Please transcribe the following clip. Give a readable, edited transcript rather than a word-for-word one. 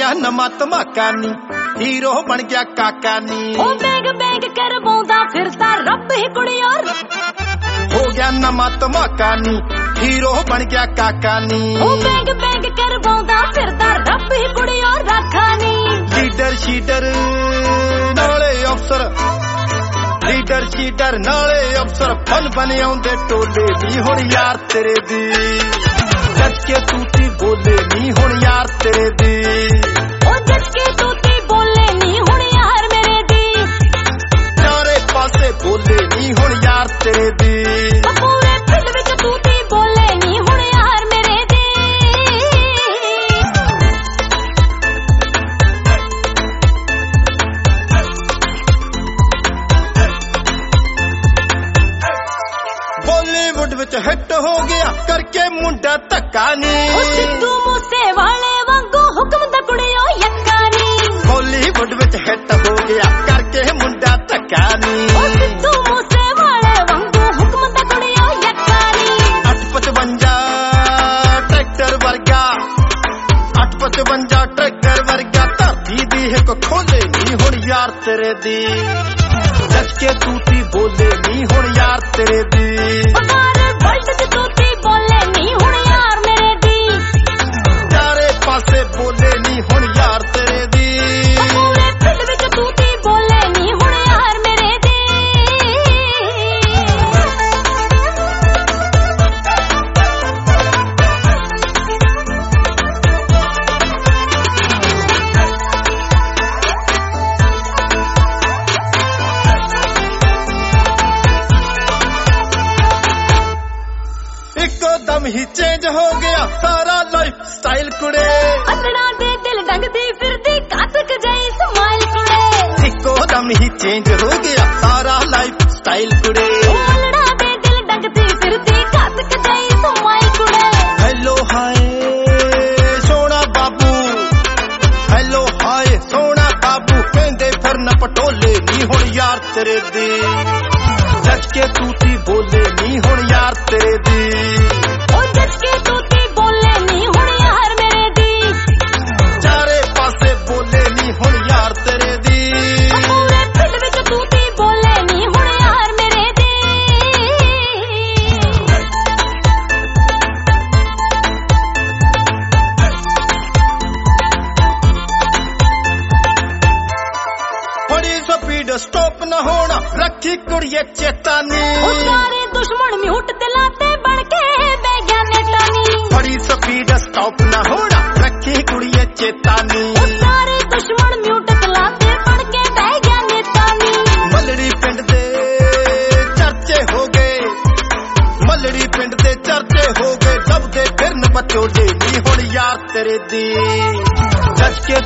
ਗਿਆ ਨਵਾਂ ਧਮਾਕਾ ਨੀ, ਹੀਰੋ ਬਣ ਗਿਆ ਕਾਕਾ ਨੀ। ਉਹ ਬੈਂਗ ਬੈਂਗ ਕਰਵਾਉਂਦਾ ਫਿਰਦਾ ਰੱਬ ਹੀ ਕੁੜੀਓ, ਹੋ ਗਿਆ ਨਵਾਂ ਧਮਾਕਾ ਨੀ, ਹੀਰੋ ਬਣ ਗਿਆ ਕਾਕਾ ਨੀ। ਉਹ ਬੈਂਗ ਬੈਂਗ ਕਰਵਾਉਂਦਾ ਫਿਰਦਾ ਰੱਬ ਹੀ ਕੁੜੀਓ, ਰਾਖਾ ਨੀ। ਲੀਡਰ ਸ਼ੀਡਰ ਨਾਲੇ ਅਫਸਰ, ਲੀਡਰ ਸ਼ੀਡਰ ਨਾਲੇ ਅਫਸਰ ਬਣ ਬਣ ਆਉਂਦੇ ਟੋਲੇ ਨੀ। ਹੁਣ ਯਾਰ ਤੇਰੇ ਦੀ ਜੱਜ ਕੇ ਤੂਤੀ ਬੋਲੇ ਨੀ, ਹੁਣ ਯਾਰ ਤੇਰੇ ਦੀ। ਉਹ ਜੱਜ ਕੇ ਤੂਤੀ ਬੋਲੇ ਨੀ, ਹੁਣ ਯਾਰ ਮੇਰੇ ਦੀ। ਚਾਰੇ ਪਾਸੇ ਬੋਲੇ ਨੀ, ਹੁਣ ਯਾਰ ਤੇਰੇ ਦੀ। ਪੂਰੇ ਪਿੰਡ ਵਿੱਚ ਤੂਤੀ ਬੋਲੇ ਨੀ, ਹੁਣ ਯਾਰ ਮੇਰੇ ਦੀ। ਬਾਲੀਵੁੱਡ ਵਿੱਚ ਹਿੱਟ ਹੋ ਗਿਆ ਕਰਕੇ ਮੁੰਡਾ ਧੱਕਾ ਨੀ। ਉਹ ਸਿੱਧੂ ਮੂਸੇ ਵਾਲੇ ਵਾਂਗੂ ਹੁਕਮ ਦਾ ਕੁੜੀਓ ਯੱਕਾ ਨੀ। ਬਾਲੀਵੁੱਡ ਵਿੱਚ ਹਿੱਟ ਹੋ ਗਿਆ ਕਰਕੇ ਮੁੰਡਾ ਧੱਕਾ ਨੀ। ਉਹ ਸਿੱਧੂ ਮੂਸੇ ਵਾਲੇ ਵਾਂਗੂ ਹੁਕਮ ਦਾ ਕੁੜੀਓ ਯੱਕਾ ਨੀ। 855 ਟਰੈਕਟਰ ਵਰਗਾ, 855 ਟਰੈਕਟਰ ਵਰਗਾ ਧਰਤੀ ਦੀ ਇੱਕ ਖੋਲੇ ਨੀ, ਹੁਣ ਯਾਰ ਤੇਰੇ ਦੀ। ਜੱਜ ਕੇ ਤੂਤੀ ਬੋਲੇ ਨੀ, ਹੁਣ ਯਾਰ ਤੇਰੇ ਦੀ। ਸਾਰੇ ਵਰਲਡ ਚ ਤੂਤੀ ਬੋਲੇ ਨੀ, ਹੁਣ ਯਾਰ ਮੇਰੇ ਦੀ। ਚਾਰੇ ਪਾਸੇ ਬੋਲੇ ਨੀ, ਹੁਣ ਯਾਰ ਤੇਰੇ ਦੀ। ਪੂਰੇ ਪਿੰਡ ਵਿੱਚ ਤੂਤੀ ਬੋਲੇ ਨੀ, ਹੁਣ ਯਾਰ ਮੇਰੇ ਦੀ। ਇੱਕੋ ਦਮ ਹੀ ਚੇਂਜ ਹੋ ਗਿਆ ਸਾਰਾ ਲਾਈਫ ਸਟਾਈਲ ਕੁੜੇ। ਅਸਣਾ ਦੇ ਦਿਲ ਡੰਗਦੀ ਫਿਰਦੀ ਕਾਤਕ ਜਈ ਸਮਾਈਲ ਕੁੜੇ। ਇੱਕੋ ਦਮ ਹੀ ਚੇਂਜ ਹੋ ਗਿਆ ਸਾਰਾ ਲਾਈਫ ਸਟਾਈਲ ਕੁੜੇ। ਅਸਣਾ ਦੇ ਦਿਲ ਡੰਗਦੀ ਫਿਰਦੀ ਕਾਤਕ ਜਈ ਸਮਾਈਲ ਕੁੜੇ। ਹੈਲੋ ਹਾਏ ਸੋਹਣਾ ਬਾਬੂ, ਹੈਲੋ ਹਾਏ ਸੋਹਣਾ ਬਾਬੂ ਕਹਿੰਦੇ ਫਿਰਨ ਪਟੋਲੇ ਨੀ, ਹੁਣ ਯਾਰ ਤੇਰੇ ਦੀ। ਜੱਜ ਕੇ ਤੂਤੀ ਬੋਲੇ ਨੀ, ਹੁਣ ਯਾਰ ਤੇਰੇ ਦੀ। ਉਹ ਜੱਜ ਕੇ ਤੂਤੀ ਬੋਲੇ ਨੀ, ਹੁਣ ਯਾਰ ਮੇਰੇ ਦੀ। ਚਾਰੇ ਪਾਸੇ ਬੋਲੇ ਨੀ, ਹੁਣ ਯਾਰ ਤੇਰੇ ਦੀ। ਪੂਰੇ ਪਿੰਡ ਵਿੱਚ ਤੂਤੀ ਬੋਲੇ ਨੀ, ਹੁਣ ਯਾਰ ਮੇਰੇ ਦੀ। ਬੜੀ ਸਪੀਡ ਸਟਾਪ ਨਾ ਹੋਣਾ ਰੱਖੀ ਕੁੜੀਏ ਚੇਤਾਨੀ। ਉਹ ਸਾਰੇ ਦੁਸ਼ਮਣ ਮਿਊਟ ਤੇ ਲਾਤੇ ਬਣ ਕੇ ਬਹਿ ਗਿਆ ਨੇਟਾਨੀ। ਬੜੀ ਸਪੀਡ ਸਟਾਪ ਨਾ ਹੋਣਾ ਰੱਖੀ ਕੁੜੀਏ ਚੇਤਾਨੀ। ਉਹ ਸਾਰੇ ਦੁਸ਼ਮਣ ਮਿਊਟ ਤੇ ਲਾਤੇ ਬਣ ਕੇ ਬਹਿ ਗਿਆ ਨੇਟਾਨੀ। ਮੱਲੜੀ ਪਿੰਡ ਦੇ ਚਰਚੇ ਹੋ ਗਏ, ਮੱਲੜੀ ਪਿੰਡ ਦੇ ਚਰਚੇ ਹੋ ਗਏ। ਲੱਭਦੇ ਫਿਰਨ ਬਚੋਲੇ ਨੀ, ਹੁਣ ਯਾਰ ਤੇਰੇ ਦੀ। ਜੱਜ ਕੇ